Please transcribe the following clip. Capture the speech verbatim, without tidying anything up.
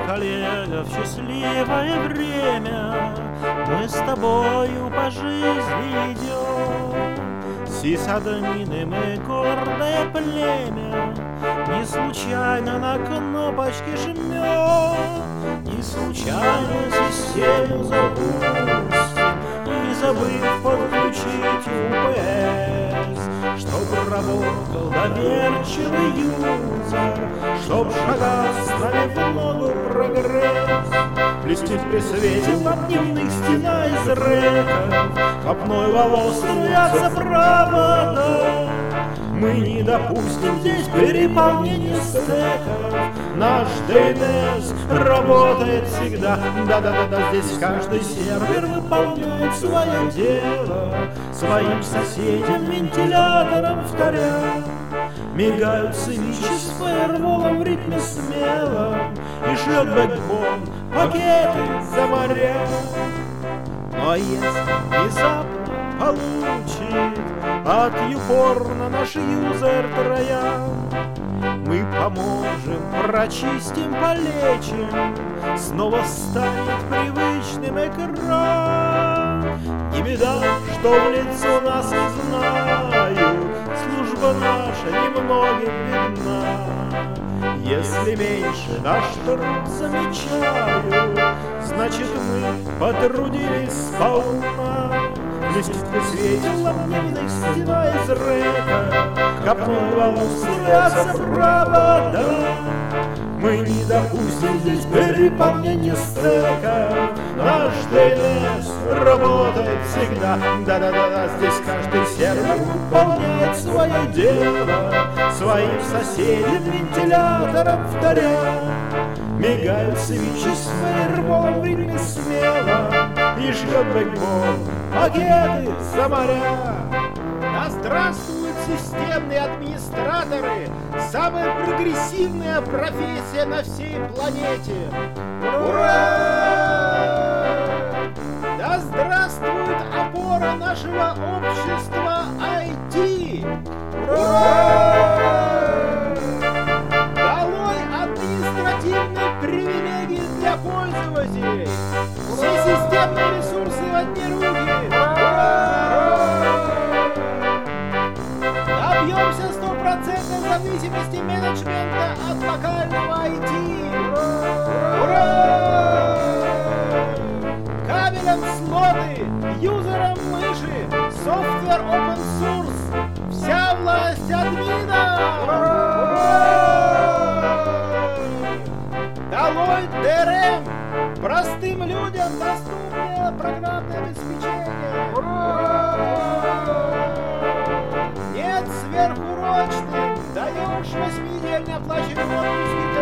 коллега, в счастливое время мы с тобою по жизни идем. Сисадмины мы гордое племя, не случайно на кнопочки жмем, не случайно систему запустим, не забыв подключить ю пи эс, чтоб работал доверчивый юзер, чтоб шагал с нами в ногу прогресс. Блестит при свете дневных стена из рэков, копной волос струятся провода. Мы не допустим здесь переполнения стеков, наш ди эн эс работает всегда. Да-да-да-да, здесь каждый сервер выполняет свое дело, своим соседям вентилятором вторя. Мигают свечи с фаерволом в ритме смелом, и шлет бэкбон пакеты за моря. Но если внезапно получит от юпорна наш юзер троян, мы поможем, прочистим, полечим, снова станет привычным экран. Не беда, что в лицо нас не знают, служба наша немногим видна. Если меньше наш труд замечают, значит мы потрудились сполна. Блестит при свете ламневных стена из рэка, копной волос струятся провода. Мы не допустим здесь переполнения стеков, наш ди эн эс работает всегда. Да-да-да, здесь каждый сервер выполняет свое дело, своим соседям вентилятором вторя. Мигают свечи с фаерволом в ритме смело, и ждет бэкбон пакеты за моря. Да здравствуют системные администраторы, самая прогрессивная профессия на всей планете. Ура! Да здравствует опора нашего общества ай ти. Ура! Долой административные привилегии для пользователей. Все системные ресурсы в одни руки. Добьемся стопроцентной зависимости менеджмента от локального ай ти. Ура! Кабелем слоты, юзером мыши, софтвер open source, вся власть админа. Долой ди эр эм, простым людям доступное программное обеспечение. Нет сверхурочным, даешь восьминедельный оплачиваемый отпуск